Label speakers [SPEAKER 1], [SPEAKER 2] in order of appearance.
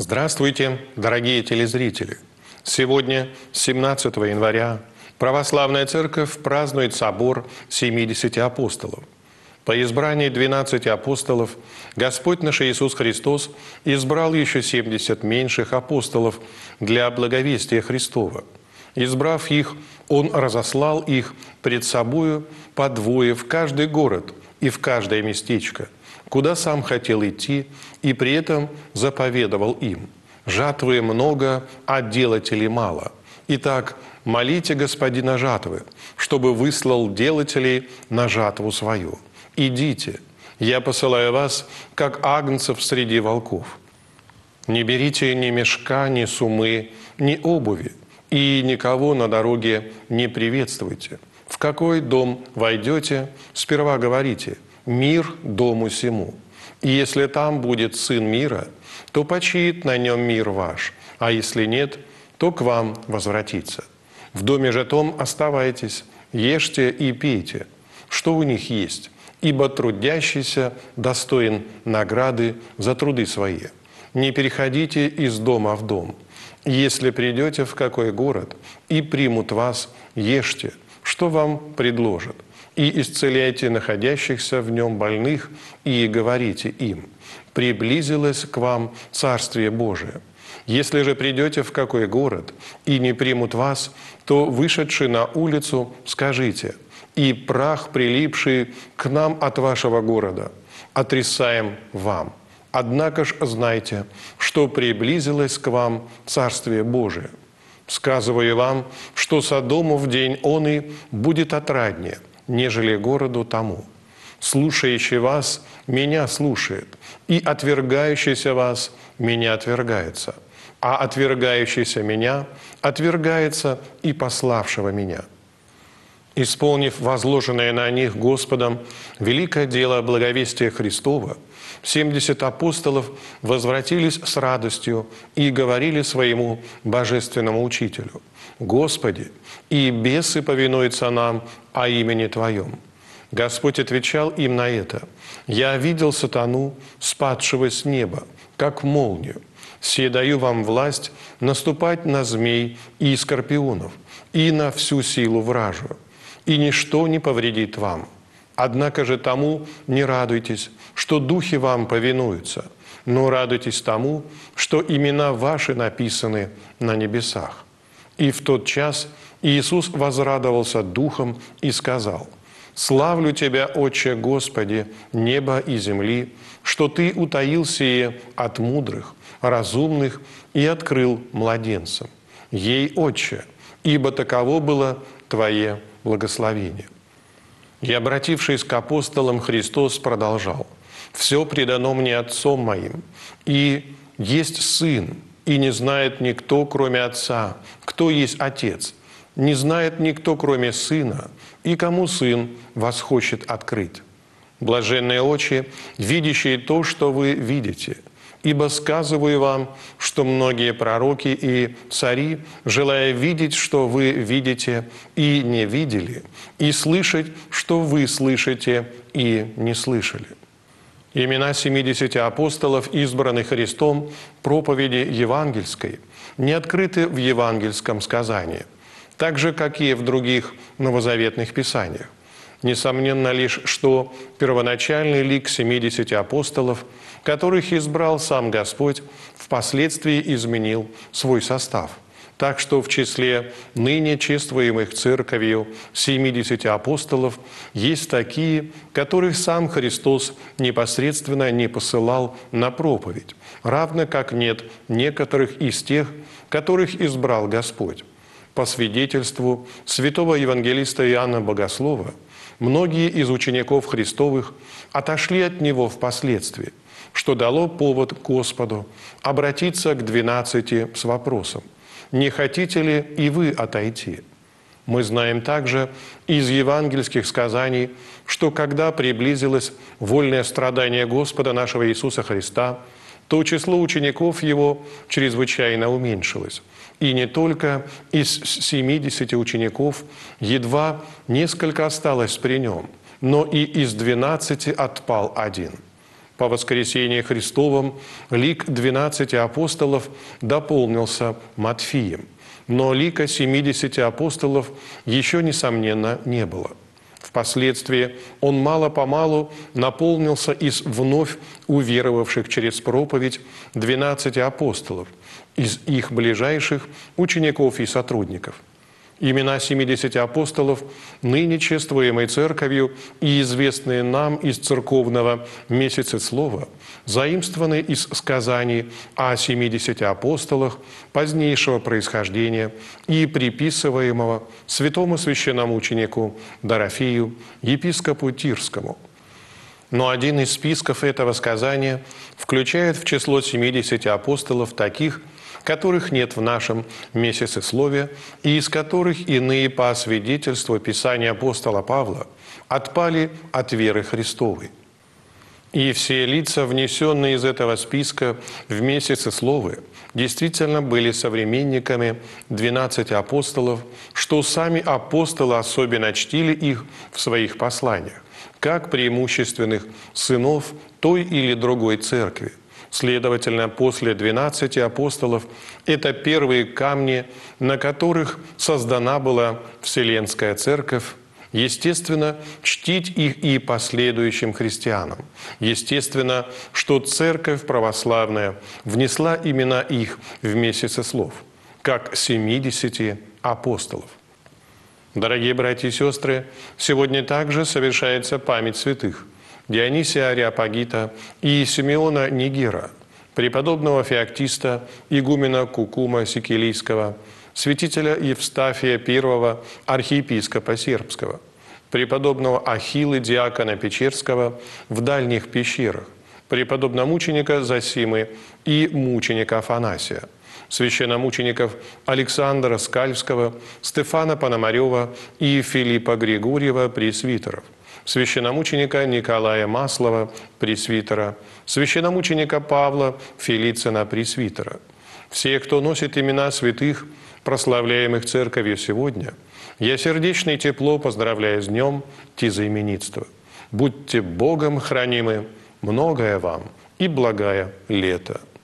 [SPEAKER 1] Здравствуйте, дорогие телезрители! Сегодня, 17 января, Православная Церковь празднует собор 70 апостолов. По избрании 12 апостолов Господь наш Иисус Христос избрал еще 70 меньших апостолов для благовестия Христова. Избрав их, Он разослал их пред собою по двое в каждый город и в каждое местечко, куда сам хотел идти, и при этом заповедовал им: «Жатвы много, а делателей мало. Итак, молите Господина жатвы, чтобы выслал делателей на жатву свою. Идите, я посылаю вас, как агнцев среди волков. Не берите ни мешка, ни сумы, ни обуви, и никого на дороге не приветствуйте. В какой дом войдете, сперва говорите: мир дому сему. И если там будет сын мира, то почиет на нем мир ваш, а если нет, то к вам возвратится. В доме же том оставайтесь, ешьте и пейте, что у них есть, ибо трудящийся достоин награды за труды свои. Не переходите из дома в дом. Если придете в какой город и примут вас, ешьте, что вам предложат, и исцеляйте находящихся в нем больных, и говорите им: приблизилось к вам Царствие Божие. Если же придете в какой город и не примут вас, то, вышедши на улицу, скажите: и прах, прилипший к нам от вашего города, отрисаем вам. Однако ж знайте, что приблизилось к вам Царствие Божие. Сказываю вам, что Содому в день оный будет отраднее, нежели городу тому. Слушающий вас меня слушает, и отвергающийся вас меня отвергается, а отвергающийся меня отвергается и пославшего меня». Исполнив возложенное на них Господом великое дело благовестия Христова, 70 апостолов возвратились с радостью и говорили своему божественному учителю: «Господи, и бесы повинуются нам о имени Твоем». Господь отвечал им на это: «Я видел сатану, спадшего с неба, как молнию. Се даю вам власть наступать на змей и скорпионов, и на всю силу вражию, и ничто не повредит вам. Однако же тому не радуйтесь, что духи вам повинуются, но радуйтесь тому, что имена ваши написаны на небесах». И в тот час Иисус возрадовался духом и сказал: «Славлю Тебя, Отче Господи, неба и земли, что Ты утаил сие от мудрых, разумных и открыл младенцам. Ей, Отче, ибо таково было Твое благословение». И, обратившись к апостолам, Христос продолжал: «Все предано мне Отцом моим, и есть Сын, и не знает никто, кроме Отца, кто есть Отец, не знает никто, кроме Сына, и кому Сын восхочет открыть. Блаженные очи, видящие то, что вы видите. Ибо сказываю вам, что многие пророки и цари, желая видеть, что вы видите, и не видели, и слышать, что вы слышите, и не слышали». Имена 70 апостолов, избранных Христом проповеди евангельской, не открыты в евангельском сказании, так же, как и в других новозаветных писаниях. Несомненно лишь, что первоначальный лик 70 апостолов, которых избрал сам Господь, впоследствии изменил свой состав. Так что в числе ныне чествуемых Церковью 70 апостолов есть такие, которых сам Христос непосредственно не посылал на проповедь, равно как нет некоторых из тех, которых избрал Господь. По свидетельству святого евангелиста Иоанна Богослова, многие из учеников Христовых отошли от Него впоследствии, что дало повод Господу обратиться к 12 с вопросом: «Не хотите ли и вы отойти?» Мы знаем также из евангельских сказаний, что когда приблизилось вольное страдание Господа нашего Иисуса Христа, то число учеников Его чрезвычайно уменьшилось. И не только из 70 учеников едва несколько осталось при Нем, но и из 12 отпал один. по воскресении Христовом лик 12 апостолов дополнился Матфием, но лика 70 апостолов еще, несомненно, не было. Впоследствии он мало-помалу наполнился из вновь уверовавших через проповедь 12 апостолов, из их ближайших учеников и сотрудников. Имена 70 апостолов, ныне чествуемой Церковью и известные нам из церковного месяцеслова, заимствованы из сказаний о 70 апостолах позднейшего происхождения и приписываемого святому священномученику Дорофею, епископу Тирскому. Но один из списков этого сказания включает в число 70 апостолов таких, которых нет в нашем месяцеслове, и из которых иные, по свидетельству Писания апостола Павла, отпали от веры Христовой. И все лица, внесенные из этого списка в месяцесловы, действительно были современниками 12 апостолов, что сами апостолы особенно чтили их в своих посланиях, как преимущественных сынов той или другой церкви. Следовательно, после 12 апостолов это первые камни, на которых создана была Вселенская Церковь. Естественно, чтить их и последующим христианам. Естественно, что Церковь православная внесла имена их в месяцеслов, как 70 апостолов. Дорогие братья и сестры, сегодня также совершается память святых Дионисия Ареопагита и Симеона Нигера, преподобного Феоктиста, игумена Кукума Сикилийского, святителя Евстафия I, архиепископа Сербского, преподобного Ахиллы, диакона Печерского в дальних пещерах, преподобномученика Зосимы и мученика Афанасия, священномучеников Александра Скальского, Стефана Пономарева и Филиппа Григорьева, пресвитеров, священномученика Николая Маслова, пресвитера, священномученика Павла Фелицина, пресвитера. Все, кто носит имена святых, прославляемых Церковью сегодня, я сердечно и тепло поздравляю с днем тезаименитства. Будьте Богом хранимы, многое вам и благая лето.